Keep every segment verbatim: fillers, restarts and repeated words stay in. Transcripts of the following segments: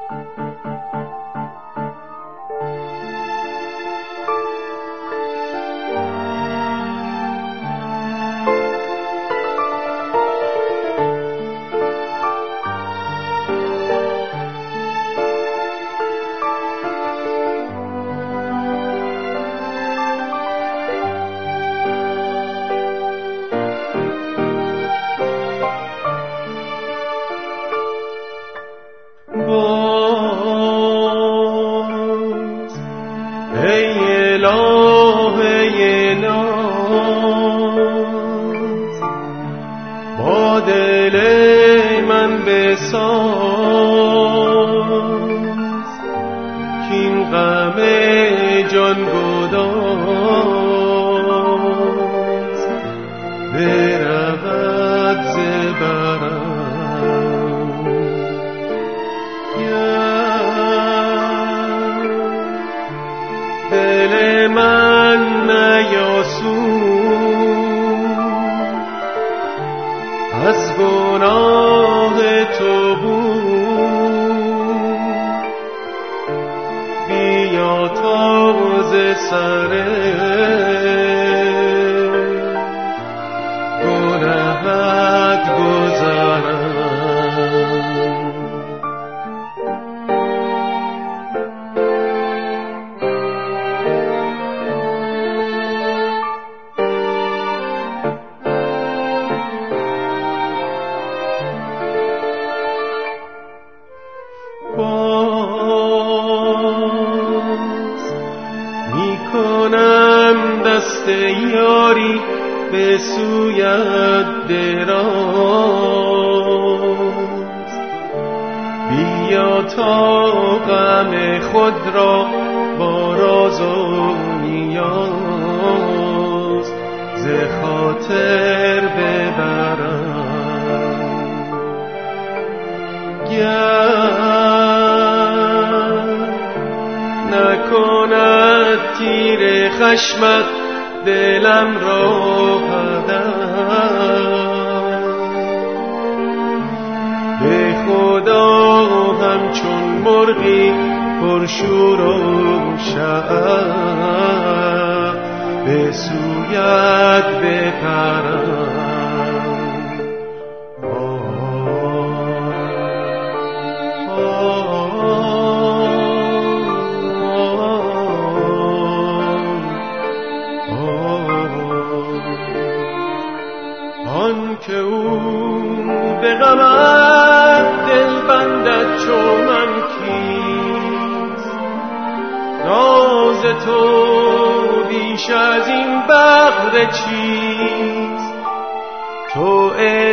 خشمت دلم را هدر به خدا همچون مرغی پرشور و شعف به سویت بپرم. که او به غمت دل بندد چو من کیست، ناز تو بیش از این بهر چیست، تو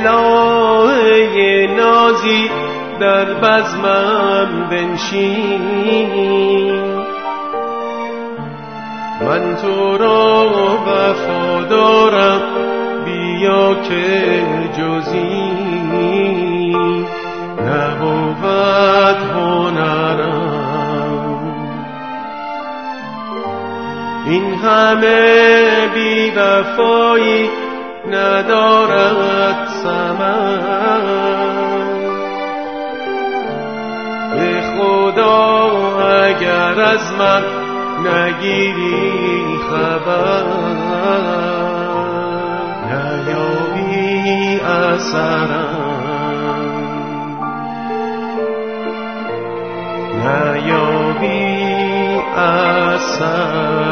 الهه نازی در بزمم بنشین، من تو را وفادارم بیا که جزی نبود هنرم. این همه بی وفایی ندارد ثمر، به خدا اگر از من نگیری خبر، نیابی اثرم، نیابی اثرم.